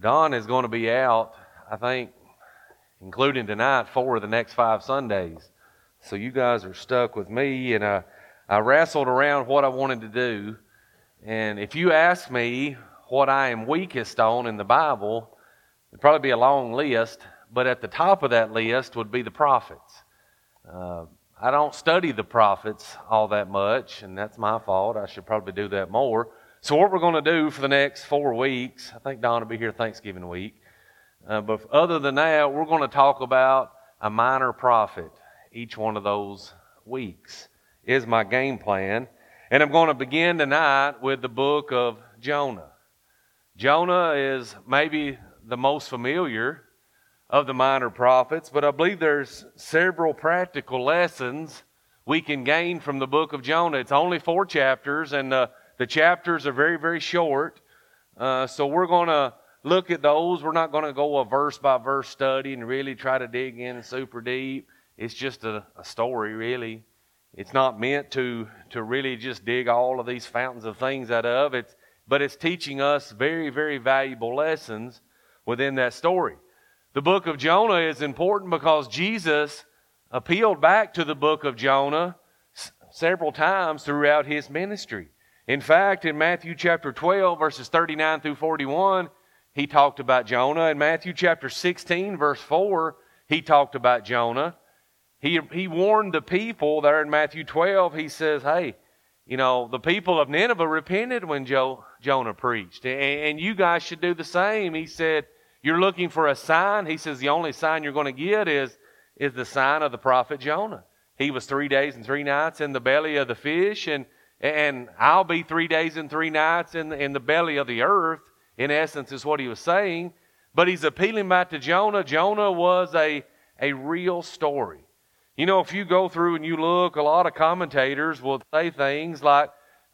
Don is going to be out, I think, including tonight, 4 of the next 5 Sundays. So you guys are stuck with me, and I wrestled around what I wanted to do. And if you ask me what I am weakest on in the Bible, it'd probably be a long list, but at the top of that list would be the prophets. I don't study the prophets all that much, and that's my fault. I should probably do that more. So what we're going to do for the next 4 weeks, I think Don will be here Thanksgiving week, but other than that, we're going to talk about a minor prophet each one of those weeks is my game plan. And I'm going to begin tonight with the book of Jonah. Jonah is maybe the most familiar of the minor prophets, but I believe there's several practical lessons we can gain from the book of Jonah. It's only 4 chapters, and the chapters are very, very short. So we're going to look at those. We're not going to go a verse-by-verse study and really try to dig in super deep. It's just a story, really. It's not meant to really just dig all of these fountains of things out of it, but it's teaching us very, very valuable lessons within that story. The book of Jonah is important because Jesus appealed back to the book of Jonah several times throughout his ministry. In fact, in Matthew chapter 12, verses 39 through 41, he talked about Jonah. In Matthew chapter 16, verse 4, he talked about Jonah. He warned the people there in Matthew 12. He says, hey, the people of Nineveh repented when Jonah preached. And you guys should do the same. He said, you're looking for a sign. He says, the only sign you're going to get is the sign of the prophet Jonah. He was 3 days and 3 nights in the belly of the fish, and I'll be 3 days and 3 nights in the belly of the earth, in essence, is what he was saying. But he's appealing back to Jonah. Jonah was a real story. If you go through and you look, a lot of commentators will say things like,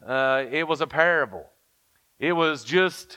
it was a parable. It was just,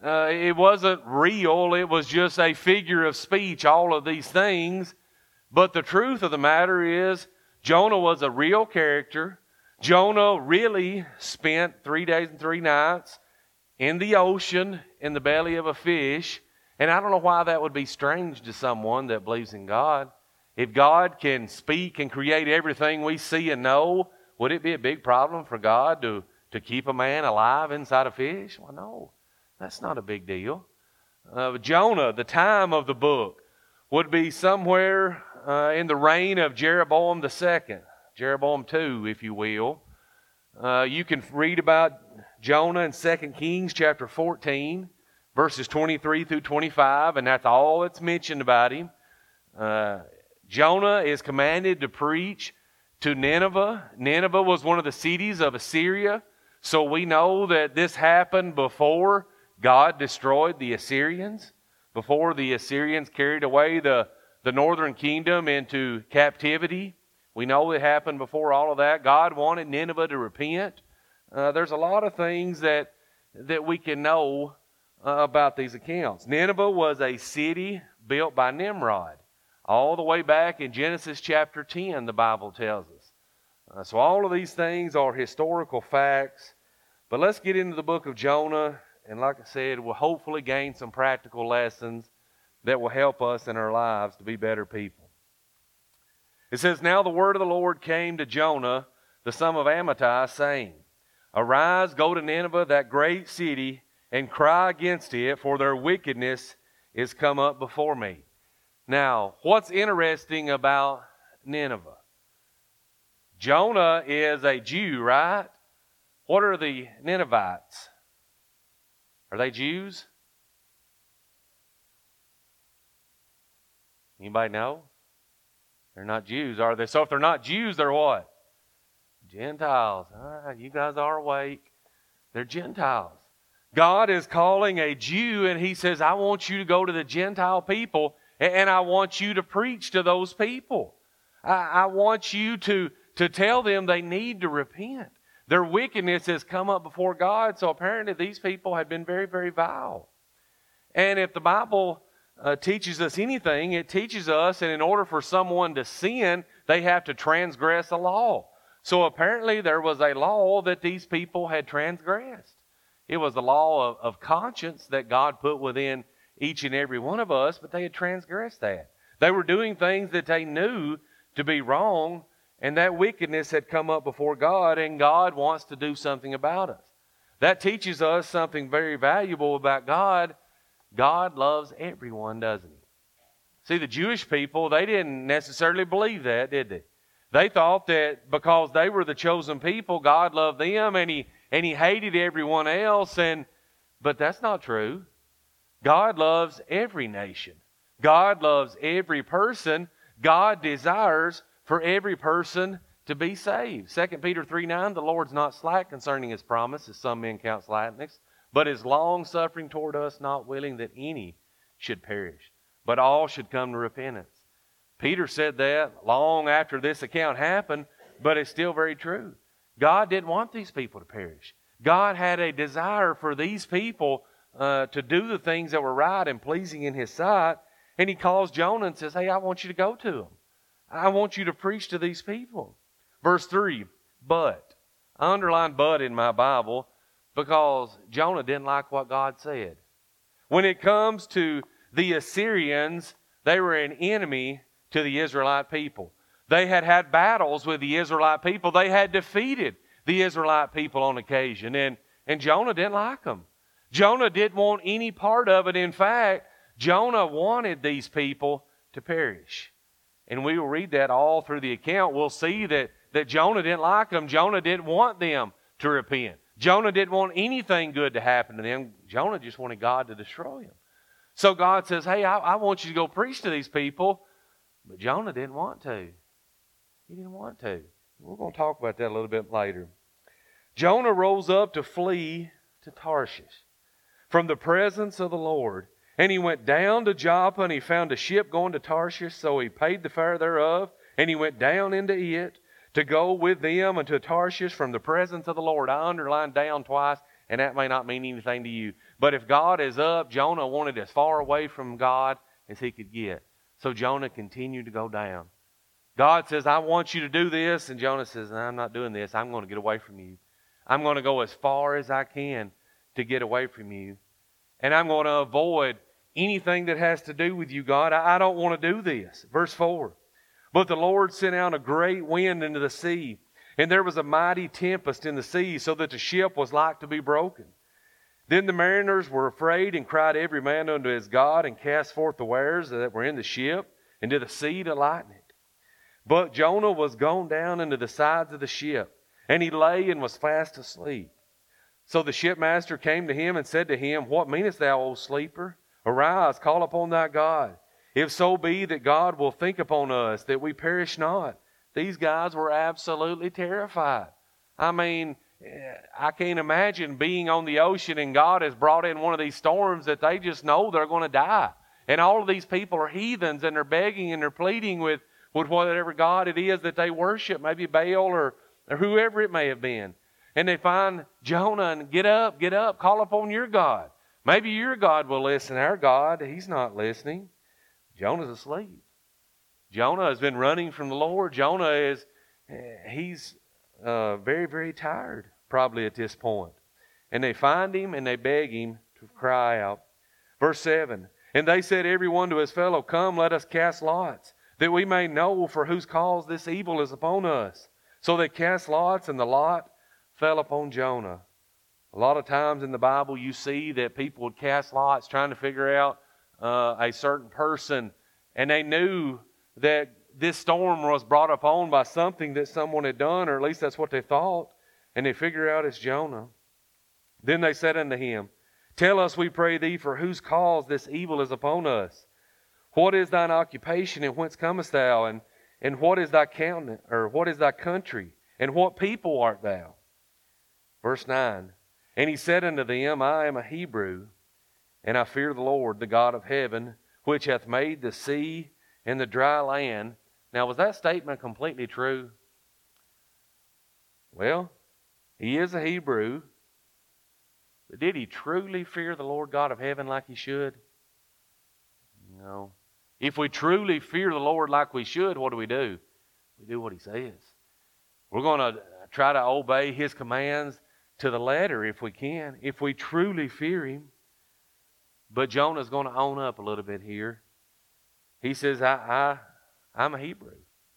it wasn't real. It was just a figure of speech, all of these things. But the truth of the matter is, Jonah was a real character. Jonah really spent 3 days and 3 nights in the ocean, in the belly of a fish. And I don't know why that would be strange to someone that believes in God. If God can speak and create everything we see and know, would it be a big problem for God to keep a man alive inside a fish? Well, no, that's not a big deal. Jonah, the time of the book, would be somewhere in the reign of Jeroboam II, Jeroboam II, if you will. You can read about Jonah in 2 Kings chapter 14, verses 23 through 25, and that's all that's mentioned about him. Jonah is commanded to preach to Nineveh. Nineveh was one of the cities of Assyria, so we know that this happened before God destroyed the Assyrians, before the Assyrians carried away the northern kingdom into captivity. We know it happened before all of that. God wanted Nineveh to repent. There's a lot of things that we can know about these accounts. Nineveh was a city built by Nimrod. All the way back in Genesis chapter 10, the Bible tells us. So all of these things are historical facts. But let's get into the book of Jonah. And like I said, we'll hopefully gain some practical lessons that will help us in our lives to be better people. It says, now the word of the Lord came to Jonah, the son of Amittai, saying, arise, go to Nineveh, that great city, and cry against it, for their wickedness is come up before me. Now, what's interesting about Nineveh? Jonah is a Jew, right? What are the Ninevites? Are they Jews? Anybody know? They're not Jews, are they? So if they're not Jews, they're what? Gentiles. All right, you guys are awake. They're Gentiles. God is calling a Jew, and he says, I want you to go to the Gentile people, and I want you to preach to those people. I want you to tell them they need to repent. Their wickedness has come up before God, so apparently these people had been very, very vile. And if the Bible teaches us anything, it teaches us that in order for someone to sin, they have to transgress a law. So apparently there was a law that these people had transgressed. It was the law of conscience that God put within each and every one of us, but they had transgressed that. They were doing things that they knew to be wrong, and that wickedness had come up before God, and God wants to do something about us. That teaches us something very valuable about God. God loves everyone, doesn't He? See, the Jewish people, they didn't necessarily believe that, did they? They thought that because they were the chosen people, God loved them, and He hated everyone else. But that's not true. God loves every nation. God loves every person. God desires for every person to be saved. 2 Peter 3:9, the Lord's not slack concerning His promise, as some men count slackness, but is long-suffering toward us, not willing that any should perish, but all should come to repentance. Peter said that long after this account happened, but it's still very true. God didn't want these people to perish. God had a desire for these people to do the things that were right and pleasing in His sight, and He calls Jonah and says, hey, I want you to go to them. I want you to preach to these people. Verse 3, but. I underlined but in my Bible because Jonah didn't like what God said. When it comes to the Assyrians, they were an enemy to the Israelite people. They had had battles with the Israelite people. They had defeated the Israelite people on occasion. And Jonah didn't like them. Jonah didn't want any part of it. In fact, Jonah wanted these people to perish. And we will read that all through the account. We'll see that Jonah didn't like them. Jonah didn't want them to repent. Jonah didn't want anything good to happen to them. Jonah just wanted God to destroy them. So God says, hey, I want you to go preach to these people. But Jonah didn't want to. He didn't want to. We're going to talk about that a little bit later. Jonah rose up to flee to Tarshish from the presence of the Lord. And he went down to Joppa, and he found a ship going to Tarshish. So he paid the fare thereof, and he went down into it to go with them unto Tarshish from the presence of the Lord. I underlined down twice, and that may not mean anything to you. But if God is up, Jonah wanted as far away from God as he could get. So Jonah continued to go down. God says, I want you to do this. And Jonah says, no, I'm not doing this. I'm going to get away from you. I'm going to go as far as I can to get away from you. And I'm going to avoid anything that has to do with you, God. I don't want to do this. Verse 4. But the Lord sent out a great wind into the sea, and there was a mighty tempest in the sea, so that the ship was like to be broken. Then the mariners were afraid, and cried every man unto his God, and cast forth the wares that were in the ship into the sea to lighten it. But Jonah was gone down into the sides of the ship, and he lay and was fast asleep. So the shipmaster came to him and said to him, What meanest thou, O sleeper? Arise, call upon thy God. If so be that God will think upon us, that we perish not. These guys were absolutely terrified. I mean, I can't imagine being on the ocean and God has brought in one of these storms that they just know they're going to die. And all of these people are heathens, and they're begging and they're pleading with whatever God it is that they worship, maybe Baal or whoever it may have been. And they find Jonah and get up, call upon your God. Maybe your God will listen. Our God, He's not listening. Jonah's asleep. Jonah has been running from the Lord. Jonah he's very, very tired probably at this point. And they find him and they beg him to cry out. Verse 7, And they said every one to his fellow, Come, let us cast lots, that we may know for whose cause this evil is upon us. So they cast lots, and the lot fell upon Jonah. A lot of times in the Bible you see that people would cast lots trying to figure out a certain person, and they knew that this storm was brought upon by something that someone had done, or at least that's what they thought, and they figure out it's Jonah. Then they said unto him, Tell us, we pray thee, for whose cause this evil is upon us. What is thine occupation, and whence comest thou, and what is thy countenance, or what is thy country, and what people art thou? Verse 9, And he said unto them, I am a Hebrew, and I fear the Lord, the God of heaven, which hath made the sea and the dry land. Now, was that statement completely true? Well, he is a Hebrew, but did he truly fear the Lord God of heaven like he should? No. If we truly fear the Lord like we should, what do? We do what He says. We're going to try to obey His commands to the letter if we can, if we truly fear Him. But Jonah's going to own up a little bit here. He says, I'm a Hebrew.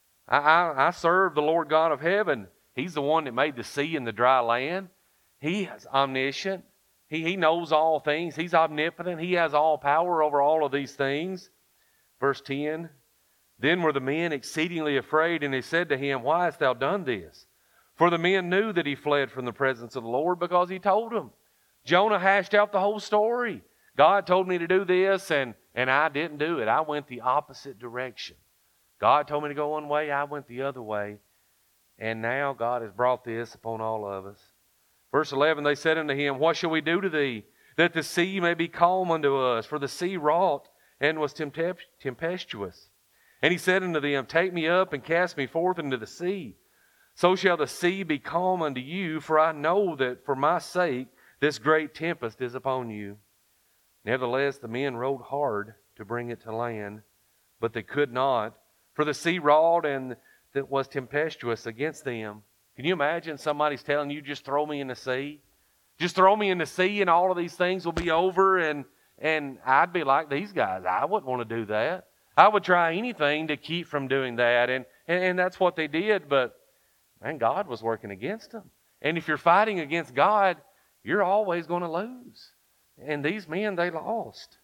I serve the Lord God of heaven. He's the one that made the sea and the dry land. He is omniscient. He knows all things. He's omnipotent. He has all power over all of these things. Verse 10, then were the men exceedingly afraid, and they said to him, why hast thou done this? For the men knew that he fled from the presence of the Lord, because he told them. Jonah hashed out the whole story. God told me to do this, and I didn't do it. I went the opposite direction. God told me to go one way, I went the other way. And now God has brought this upon all of us. Verse 11, they said unto him, what shall we do to thee, that the sea may be calm unto us? For the sea wrought and was tempestuous. And he said unto them, take me up and cast me forth into the sea. So shall the sea be calm unto you, for I know that for my sake this great tempest is upon you. Nevertheless, the men rowed hard to bring it to land, but they could not, for the sea wrought and that was tempestuous against them. Can you imagine somebody's telling you, just throw me in the sea? Just throw me in the sea and all of these things will be over. And I'd be like these guys. I wouldn't want to do that. I would try anything to keep from doing that. And that's what they did. But, man, God was working against them. And if you're fighting against God, you're always going to lose. And these men, they lost.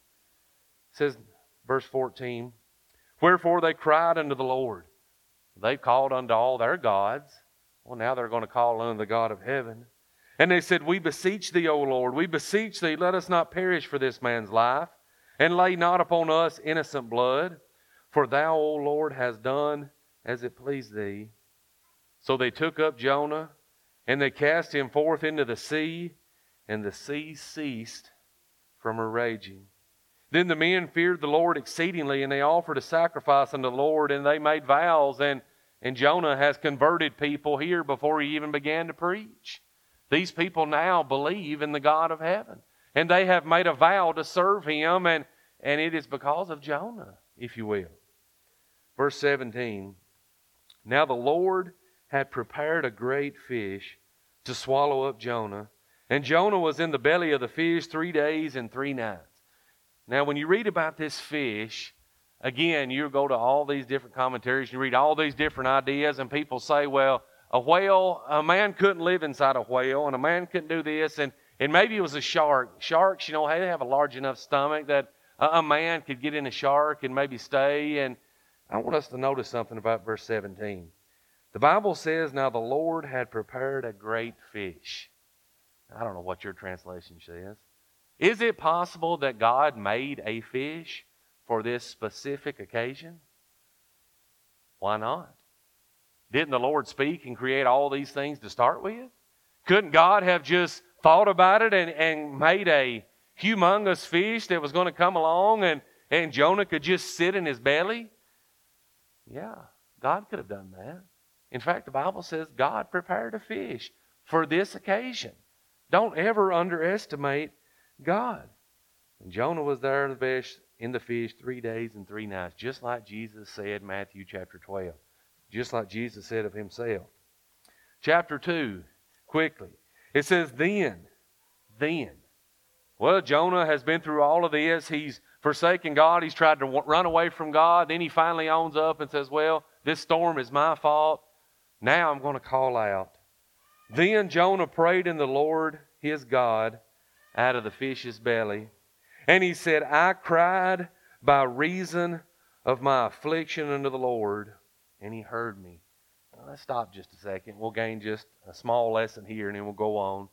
It says, verse 14, wherefore they cried unto the Lord. They called unto all their gods. Well, now they're going to call unto the God of heaven. And they said, we beseech thee, O Lord, we beseech thee, let us not perish for this man's life, and lay not upon us innocent blood. For thou, O Lord, hast done as it pleased thee. So they took up Jonah, and they cast him forth into the sea, and the sea ceased from her raging. Then the men feared the Lord exceedingly, and they offered a sacrifice unto the Lord, and they made vows, and Jonah has converted people here before he even began to preach. These people now believe in the God of heaven. And they have made a vow to serve him, and it is because of Jonah, if you will. Verse 17, now the Lord had prepared a great fish to swallow up Jonah, and Jonah was in the belly of the fish 3 days and 3 nights. Now when you read about this fish, again, you go to all these different commentaries, you read all these different ideas, and people say, well, a whale, a man couldn't live inside a whale, and a man couldn't do this, and maybe it was a shark. Sharks, you know, they have a large enough stomach that a man could get in a shark and maybe stay. And I want us to notice something about verse 17. The Bible says, now the Lord had prepared a great fish. I don't know what your translation says. Is it possible that God made a fish for this specific occasion? Why not? Didn't the Lord speak and create all these things to start with? Couldn't God have just thought about it and made a humongous fish that was going to come along and Jonah could just sit in his belly? Yeah, God could have done that. In fact, the Bible says God prepared a fish for this occasion. Don't ever underestimate God. And Jonah was there in the fish 3 days and 3 nights, just like Jesus said in Matthew chapter 12. Just like Jesus said of himself. Chapter 2, quickly. It says, then. Well, Jonah has been through all of this. He's forsaken God. He's tried to run away from God. Then he finally owns up and says, well, this storm is my fault. Now I'm going to call out. Then Jonah prayed in the Lord his God out of the fish's belly. And he said, I cried by reason of my affliction unto the Lord, and he heard me. Now, let's stop just a second. We'll gain just a small lesson here, and then we'll go on.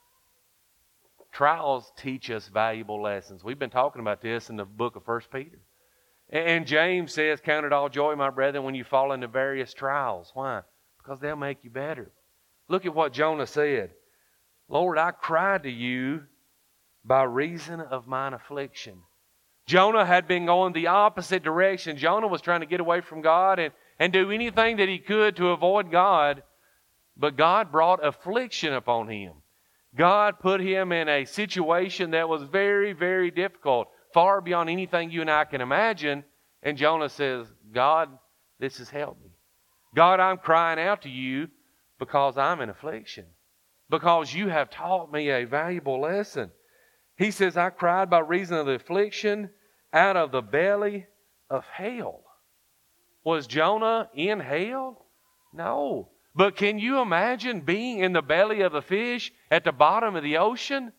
Trials teach us valuable lessons. We've been talking about this in the book of 1 Peter. And James says, count it all joy, my brethren, when you fall into various trials. Why? Because they'll make you better. Look at what Jonah said. Lord, I cried to you by reason of mine affliction. Jonah had been going the opposite direction. Jonah was trying to get away from God and do anything that he could to avoid God. But God brought affliction upon him. God put him in a situation that was very, very difficult, far beyond anything you and I can imagine. And Jonah says, God, this has helped me. God, I'm crying out to you because I'm in affliction. Because you have taught me a valuable lesson. He says, I cried by reason of the affliction out of the belly of hell. Was Jonah in hell? No. But can you imagine being in the belly of a fish at the bottom of the ocean?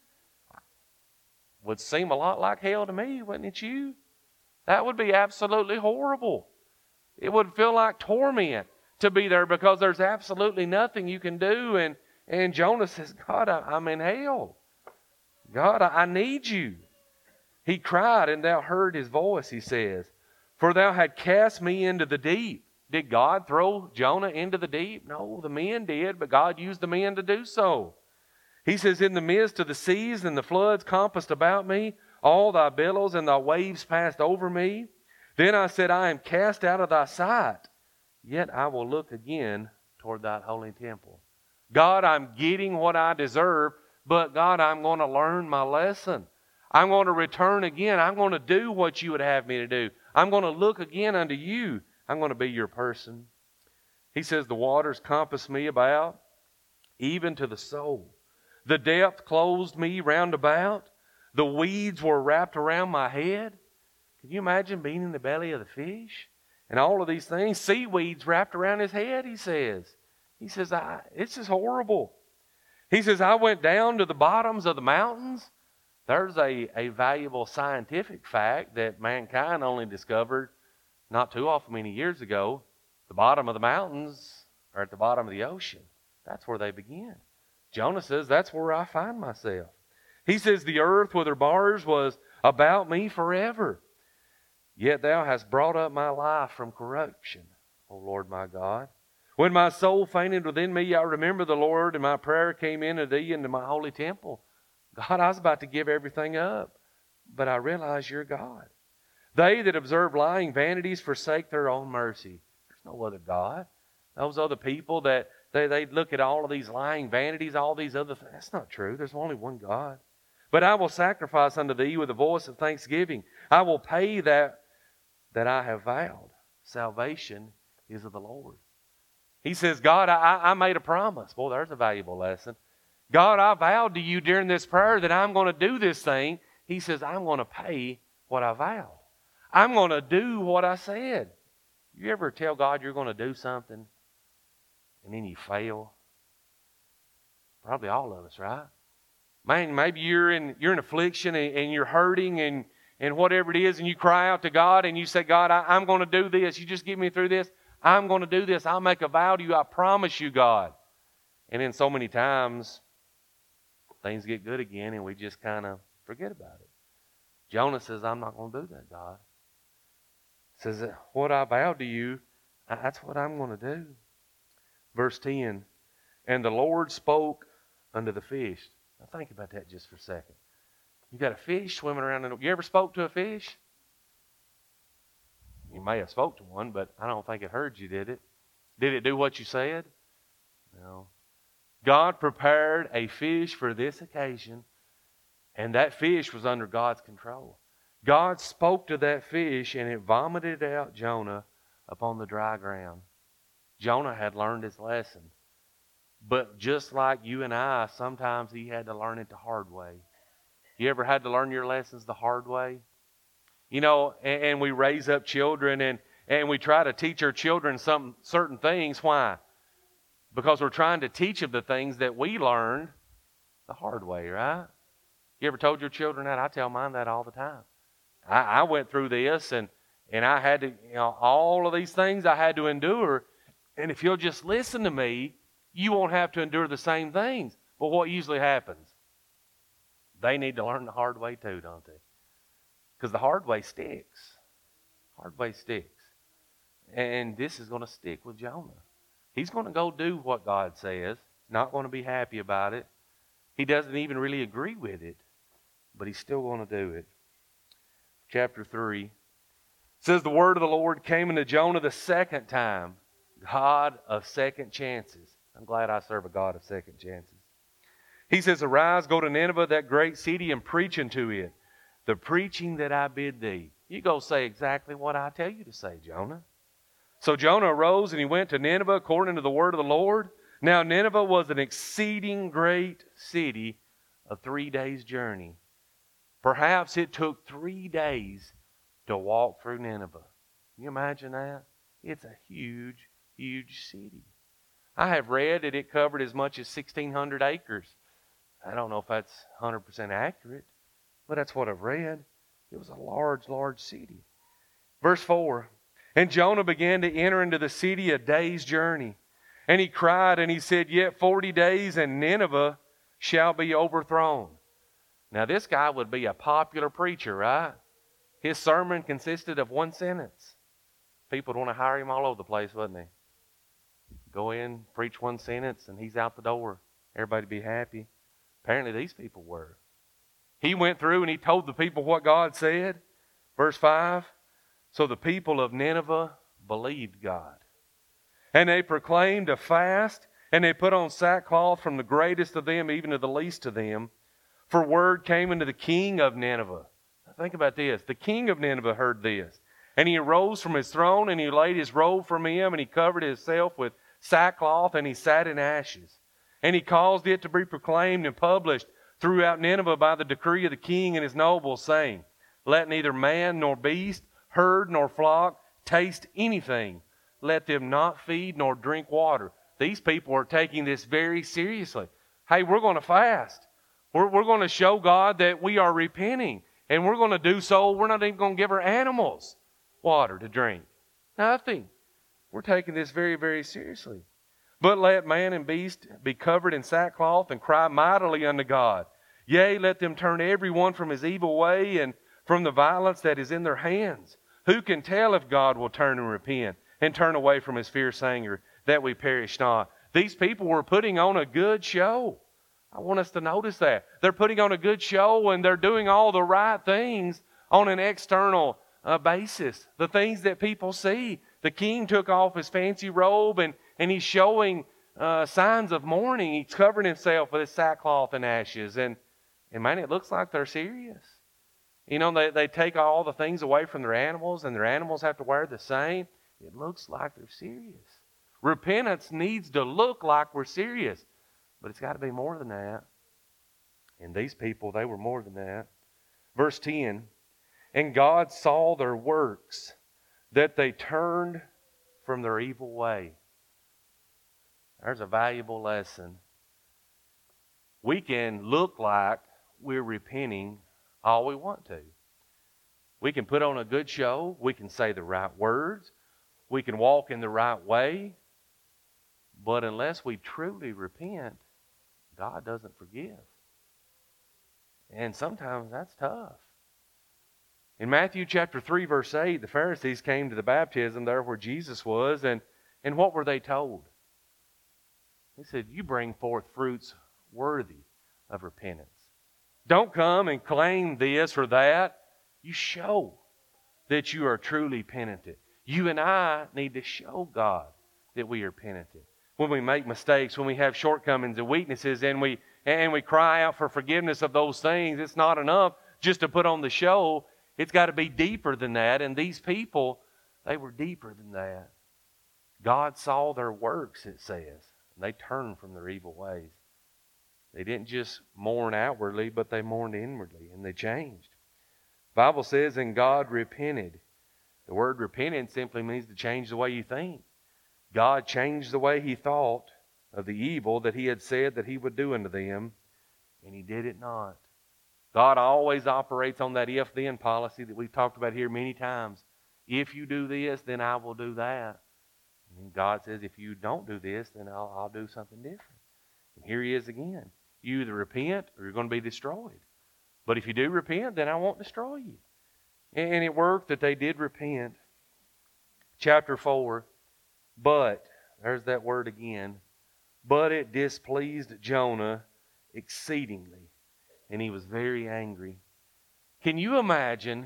Would seem a lot like hell to me, wouldn't it you? That would be absolutely horrible. It would feel like torment to be there because there's absolutely nothing you can do. And Jonah says, God, I'm in hell. God, I need you. He cried, and thou heard his voice, he says, for thou had cast me into the deep. Did God throw Jonah into the deep? No, the men did, but God used the men to do so. He says, in the midst of the seas and the floods compassed about me, all thy billows and thy waves passed over me. Then I said, I am cast out of thy sight, yet I will look again toward thy holy temple. God, I'm getting what I deserve, but God, I'm going to learn my lesson. I'm going to return again. I'm going to do what you would have me to do. I'm going to look again unto you. I'm going to be your person. He says, the waters compass me about, even to the soul. The depth closed me round about. The weeds were wrapped around my head. Can you imagine being in the belly of the fish? And all of these things, seaweeds wrapped around his head, he says. He says, it's just horrible. He says, I went down to the bottoms of the mountains. There's a valuable scientific fact that mankind only discovered not too awful many years ago. The bottom of the mountains are at the bottom of the ocean. That's where they begin. Jonah says, that's where I find myself. He says, the earth with her bars was about me forever. Yet thou hast brought up my life from corruption, O Lord my God. When my soul fainted within me, I remembered the Lord, and my prayer came in to thee into my holy temple. God, I was about to give everything up, but I realize you're God. They that observe lying vanities forsake their own mercy. There's no other God. Those other people that they look at all of these lying vanities, all these other things. That's not true. There's only one God. But I will sacrifice unto thee with a voice of thanksgiving. I will pay that I have vowed. Salvation is of the Lord. He says, God, I made a promise. Boy, there's a valuable lesson. God, I vowed to you during this prayer that I'm going to do this thing. He says, I'm going to pay what I vowed. I'm going to do what I said. You ever tell God you're going to do something and then you fail? Probably all of us, right? Man, maybe you're in affliction and you're hurting and whatever it is, and you cry out to God and you say, God, I'm going to do this. You just get me through this. I'm going to do this. I'll make a vow to you. I promise you, God. And then so many times, things get good again and we just kind of forget about it. Jonah says, I'm not going to do that, God. He says, what I vowed to you, that's what I'm going to do. Verse 10, and the Lord spoke unto the fish. Now think about that just for a second. You got a fish swimming around. You ever spoke to a fish? You may have spoke to one, but I don't think it heard you, did it? Did it do what you said? No. God prepared a fish for this occasion, and that fish was under God's control. God spoke to that fish, and it vomited out Jonah upon the dry ground. Jonah had learned his lesson. But just like you and I, sometimes he had to learn it the hard way. You ever had to learn your lessons the hard way? You know, and we raise up children and we try to teach our children some certain things. Why? Because we're trying to teach them the things that we learned the hard way, right? You ever told your children that? I tell mine that all the time. I went through this and I had to, all of these things I had to endure. And if you'll just listen to me, you won't have to endure the same things. But what usually happens? They need to learn the hard way too, don't they? Because the hard way sticks. Hard way sticks. And this is going to stick with Jonah. He's going to go do what God says. Not going to be happy about it. He doesn't even really agree with it. But he's still going to do it. Chapter 3 says, the word of the Lord came unto Jonah the second time. God of second chances. I'm glad I serve a God of second chances. He says, arise, go to Nineveh, that great city, and preach unto it the preaching that I bid thee. You go say exactly what I tell you to say, Jonah. So Jonah arose and he went to Nineveh according to the word of the Lord. Now Nineveh was an exceeding great city of 3 days' journey. Perhaps it took 3 days to walk through Nineveh. Can you imagine that? It's a huge, huge city. I have read that it covered as much as 1,600 acres. I don't know if that's 100% accurate, but that's what I've read. It was a large, large city. Verse 4, and Jonah began to enter into the city a day's journey. And he cried and he said, yet 40 days and Nineveh shall be overthrown. Now this guy would be a popular preacher, right? His sermon consisted of one sentence. People would want to hire him all over the place, wouldn't they? Go in, preach one sentence, and he's out the door. Everybody be happy. Apparently these people were. He went through and he told the people what God said. Verse 5, so the people of Nineveh believed God. And they proclaimed a fast, and they put on sackcloth from the greatest of them even to the least of them. For word came unto the king of Nineveh. Now think about this. The king of Nineveh heard this. And he arose from his throne, and he laid his robe from him, and he covered himself with sackcloth, and he sat in ashes. And he caused it to be proclaimed and published throughout Nineveh by the decree of the king and his nobles, saying, let neither man nor beast, herd nor flock taste anything. Let them not feed nor drink water. These people are taking this very seriously. Hey, we're going to fast. We're going to show God that we are repenting. And we're going to do so. We're not even going to give our animals water to drink. Nothing. We're taking this very, very seriously. But let man and beast be covered in sackcloth and cry mightily unto God. Yea, let them turn every one from his evil way and from the violence that is in their hands. Who can tell if God will turn and repent and turn away from his fierce anger, that we perish not? These people were putting on a good show. I want us to notice that. They're putting on a good show and they're doing all the right things on an external basis. The things that people see. The king took off his fancy robe and he's showing signs of mourning. He's covering himself with his sackcloth and ashes. And man, it looks like they're serious. You know, they take all the things away from their animals and their animals have to wear the same. It looks like they're serious. Repentance needs to look like we're serious. But it's got to be more than that. And these people, they were more than that. Verse 10, and God saw their works, that they turned from their evil way. There's a valuable lesson. We can look like we're repenting all we want to. We can put on a good show. We can say the right words. We can walk in the right way. But unless we truly repent, God doesn't forgive. And sometimes that's tough. In Matthew chapter 3, verse 8, the Pharisees came to the baptism there where Jesus was, and what were they told? He said, you bring forth fruits worthy of repentance. Don't come and claim this or that. You show that you are truly penitent. You and I need to show God that we are penitent. When we make mistakes, when we have shortcomings and weaknesses, and we cry out for forgiveness of those things, it's not enough just to put on the show. It's got to be deeper than that. And these people, they were deeper than that. God saw their works, it says. And they turned from their evil ways. They didn't just mourn outwardly, but they mourned inwardly, and they changed. The Bible says, and God repented. The word repented simply means to change the way you think. God changed the way he thought of the evil that he had said that he would do unto them, and he did it not. God always operates on that if-then policy that we've talked about here many times. If you do this, then I will do that. And God says, if you don't do this, then I'll do something different. And here he is again. You either repent or you're going to be destroyed. But if you do repent, then I won't destroy you. And it worked that they did repent. Chapter 4. But, there's that word again, but it displeased Jonah exceedingly, and he was very angry. Can you imagine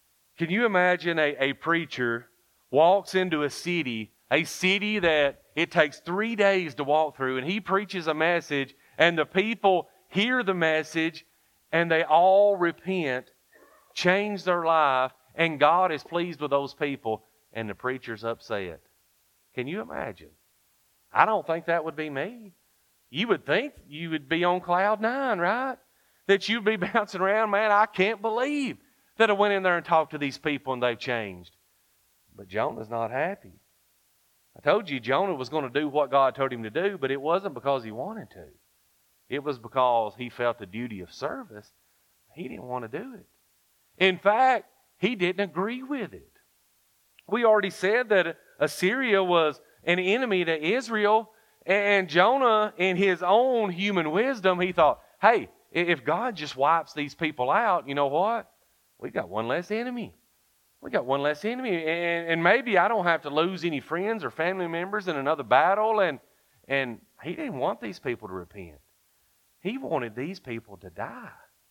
a preacher walks into a city that it takes 3 days to walk through, and he preaches a message, and the people hear the message, and they all repent, change their life, and God is pleased with those people, and the preacher's upset. Can you imagine? I don't think that would be me. You would think you would be on cloud 9, right? that you'd be bouncing around, man, I can't believe that I went in there and talked to these people and they've changed. But Jonah's not happy. I told you Jonah was going to do what God told him to do, but it wasn't because he wanted to. It was because he felt the duty of service. He didn't want to do it. In fact, he didn't agree with it. We already said that Assyria was an enemy to Israel, and Jonah, in his own human wisdom, he thought, hey, if God just wipes these people out, you know what? We got one less enemy. We got one less enemy, and maybe I don't have to lose any friends or family members in another battle. And he didn't want these people to repent. He wanted these people to die.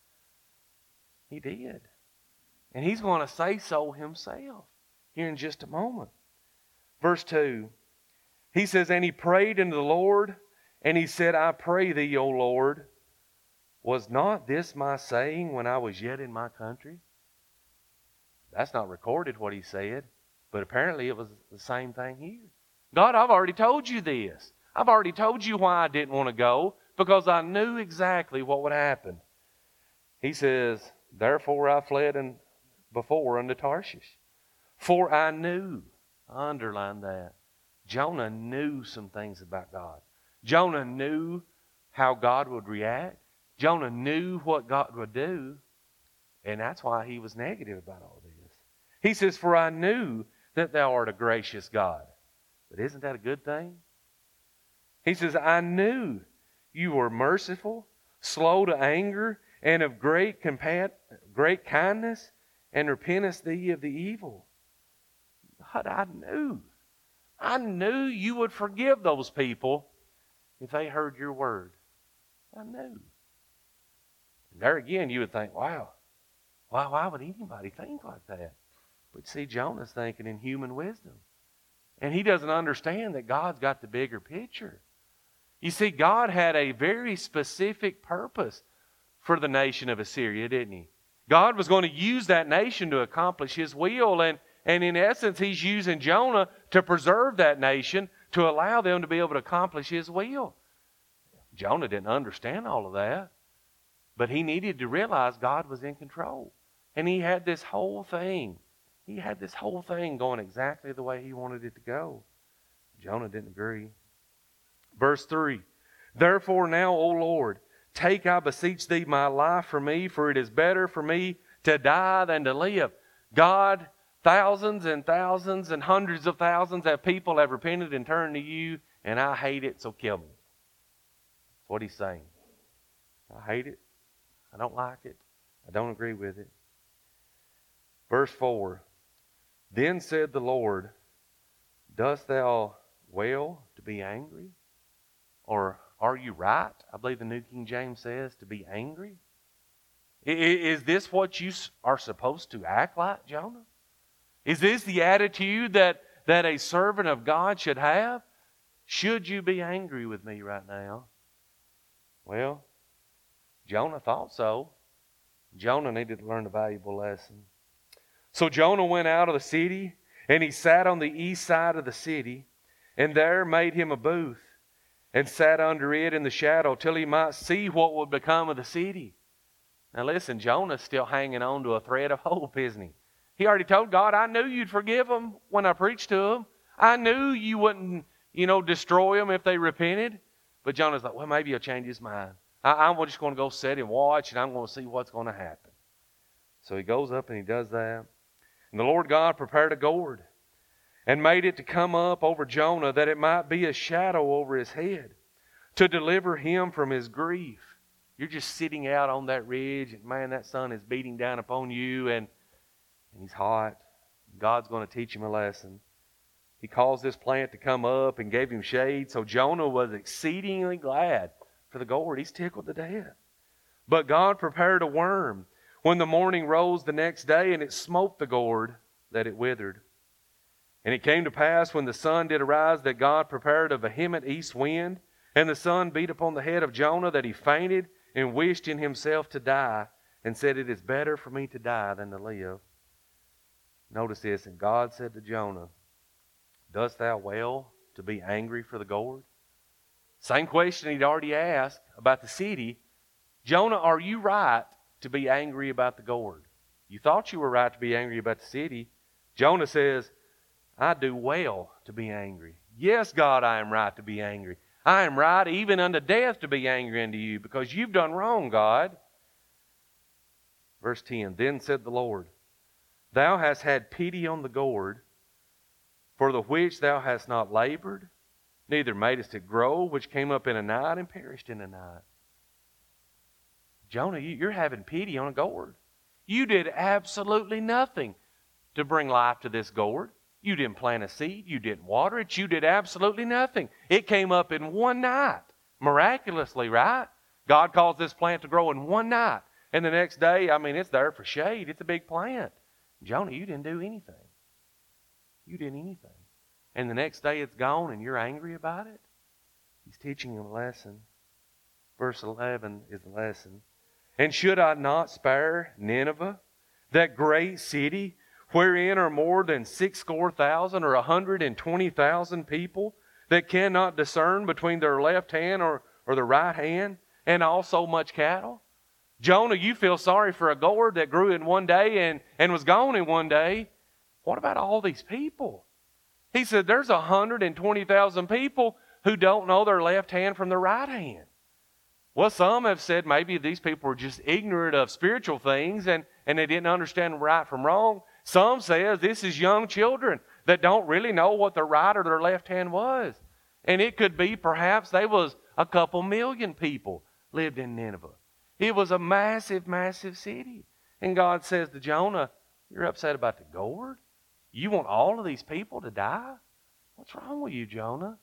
He did. And he's going to say so himself here in just a moment. Verse 2, he says, and he prayed unto the Lord, and he said, I pray thee, O Lord, was not this my saying when I was yet in my country? That's not recorded what he said, but apparently it was the same thing here. God, I've already told you this. I've already told you why I didn't want to go, because I knew exactly what would happen. He says, therefore I fled before unto Tarshish. For I knew, I underline that, Jonah knew some things about God. Jonah knew how God would react. Jonah knew what God would do. And that's why he was negative about all this. He says, for I knew that thou art a gracious God. But isn't that a good thing? He says, I knew you were merciful, slow to anger, and of great kindness, and repentest thee of the evil. God, I knew you would forgive those people if they heard your word. I knew. And there again, you would think, wow, why would anybody think like that? But see, Jonah's thinking in human wisdom. And he doesn't understand that God's got the bigger picture. You see, God had a very specific purpose for the nation of Assyria, didn't he? God was going to use that nation to accomplish his will. And in essence, he's using Jonah to preserve that nation, to allow them to be able to accomplish his will. Jonah didn't understand all of that. But he needed to realize God was in control. And he had this whole thing. He had this whole thing going exactly the way he wanted it to go. Jonah didn't agree. Verse 3, therefore now, O Lord, take, I beseech thee, my life from me, for it is better for me to die than to live. God, thousands and thousands and hundreds of thousands of people have repented and turned to you, and I hate it, so kill me. That's what he's saying. I hate it. I don't like it. I don't agree with it. Verse 4, then said the Lord, dost thou well to be angry? Or are you right? I believe the New King James says to be angry. Is this what you are supposed to act like, Jonah? Is this the attitude that a servant of God should have? Should you be angry with me right now? Well, Jonah thought so. Jonah needed to learn a valuable lesson. So Jonah went out of the city, and he sat on the east side of the city, and there made him a booth, and sat under it in the shadow till he might see what would become of the city. Now listen, Jonah's still hanging on to a thread of hope, isn't he? He already told God, I knew you'd forgive them when I preached to them. I knew you wouldn't, destroy them if they repented. But Jonah's like, well, maybe he'll change his mind. I'm just going to go sit and watch, and I'm going to see what's going to happen. So he goes up and he does that. And the Lord God prepared a gourd and made it to come up over Jonah, that it might be a shadow over his head, to deliver him from his grief. You're just sitting out on that ridge, and man, that sun is beating down upon you, and he's hot. God's going to teach him a lesson. He caused this plant to come up and gave him shade. So Jonah was exceedingly glad for the gourd. He's tickled to death. But God prepared a worm when the morning rose the next day, and it smote the gourd that it withered. And it came to pass when the sun did arise that God prepared a vehement east wind, and the sun beat upon the head of Jonah, that he fainted and wished in himself to die, and said, it is better for me to die than to live. Notice this, and God said to Jonah, dost thou well to be angry for the gourd? Same question he'd already asked about the city. Jonah, are you right to be angry about the gourd? You thought you were right to be angry about the city. Jonah says, I do well to be angry. Yes, God, I am right to be angry. I am right even unto death to be angry unto you, because you've done wrong, God. Verse 10, Then said the Lord, Thou hast had pity on the gourd, for the which thou hast not labored, neither madest it grow, which came up in a night and perished in a night. Jonah, you're having pity on a gourd. You did absolutely nothing to bring life to this gourd. You didn't plant a seed. You didn't water it. You did absolutely nothing. It came up in one night, miraculously, right? God caused this plant to grow in one night. And the next day, it's there for shade. It's a big plant. Jonah, you didn't do anything. You didn't anything. And the next day it's gone and you're angry about it? He's teaching him a lesson. Verse 11 is the lesson. And should I not spare Nineveh, that great city, wherein are more than 60,000 or 120,000 people that cannot discern between their left hand or their right hand, and also much cattle? Jonah, you feel sorry for a gourd that grew in one day and was gone in one day. What about all these people? He said there's 120,000 people who don't know their left hand from their right hand. Well, some have said maybe these people were just ignorant of spiritual things and they didn't understand right from wrong. Some says this is young children that don't really know what their right or their left hand was. And it could be perhaps they was a couple million people lived in Nineveh. It was a massive, massive city. And God says to Jonah, you're upset about the gourd? You want all of these people to die? What's wrong with you, Jonah?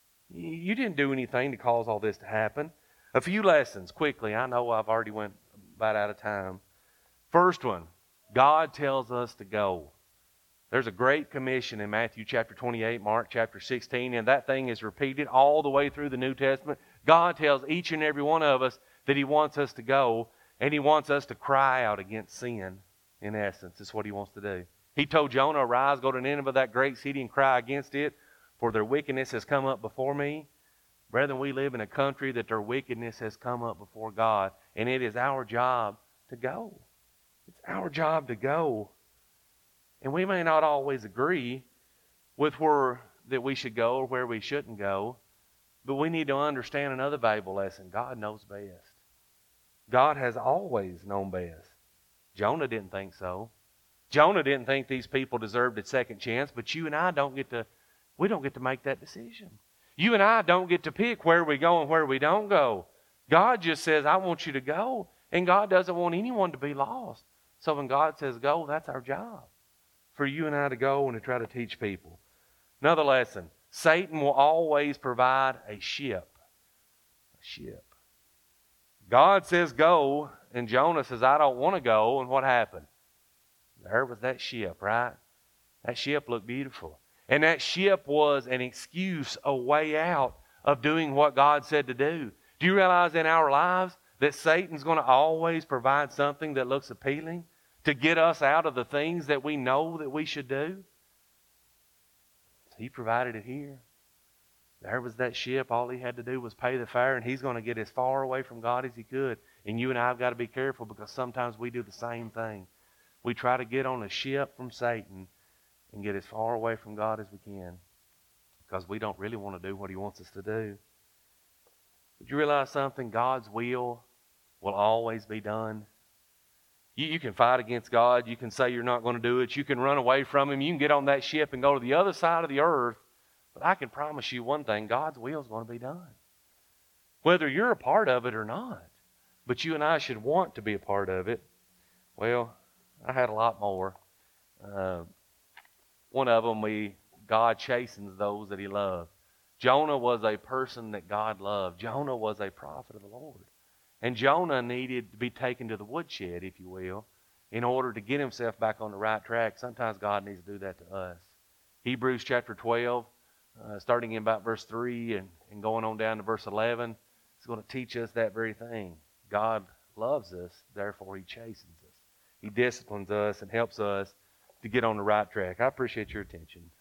You didn't do anything to cause all this to happen. A few lessons quickly. I know I've already went about out of time. First one, God tells us to go. There's a great commission in Matthew chapter 28, Mark chapter 16, and that thing is repeated all the way through the New Testament. God tells each and every one of us that He wants us to go, and He wants us to cry out against sin, in essence. That's what He wants to do. He told Jonah, arise, go to Nineveh, that great city, and cry against it, for their wickedness has come up before me. Brethren, we live in a country that their wickedness has come up before God, and it is our job to go. It's our job to go. And we may not always agree with where that we should go or where we shouldn't go, but we need to understand another Bible lesson. God knows best. God has always known best. Jonah didn't think so. Jonah didn't think these people deserved a second chance, but you and I don't get to make that decision. You and I don't get to pick where we go and where we don't go. God just says, I want you to go. And God doesn't want anyone to be lost. So when God says go, that's our job. For you and I to go and to try to teach people. Another lesson. Satan will always provide a ship. A ship. God says go, and Jonah says, I don't want to go. And what happened? There was that ship, right? That ship looked beautiful. And that ship was an excuse, a way out of doing what God said to do. Do you realize in our lives that Satan's going to always provide something that looks appealing to get us out of the things that we know that we should do? He provided it here. There was that ship. All he had to do was pay the fare, and he's going to get as far away from God as he could. And you and I have got to be careful, because sometimes we do the same thing. We try to get on a ship from Satan and get as far away from God as we can, because we don't really want to do what He wants us to do. But you realize something? God's will always be done. You can fight against God. You can say you're not going to do it. You can run away from Him. You can get on that ship and go to the other side of the earth. But I can promise you one thing, God's will is going to be done. Whether you're a part of it or not. But you and I should want to be a part of it. Well, I had a lot more. One of them, God chastens those that He loves. Jonah was a person that God loved. Jonah was a prophet of the Lord. And Jonah needed to be taken to the woodshed, if you will, in order to get himself back on the right track. Sometimes God needs to do that to us. Hebrews chapter 12, starting in about verse 3 and going on down to verse 11, is going to teach us that very thing. God loves us, therefore He chastens us. He disciplines us and helps us to get on the right track. I appreciate your attention.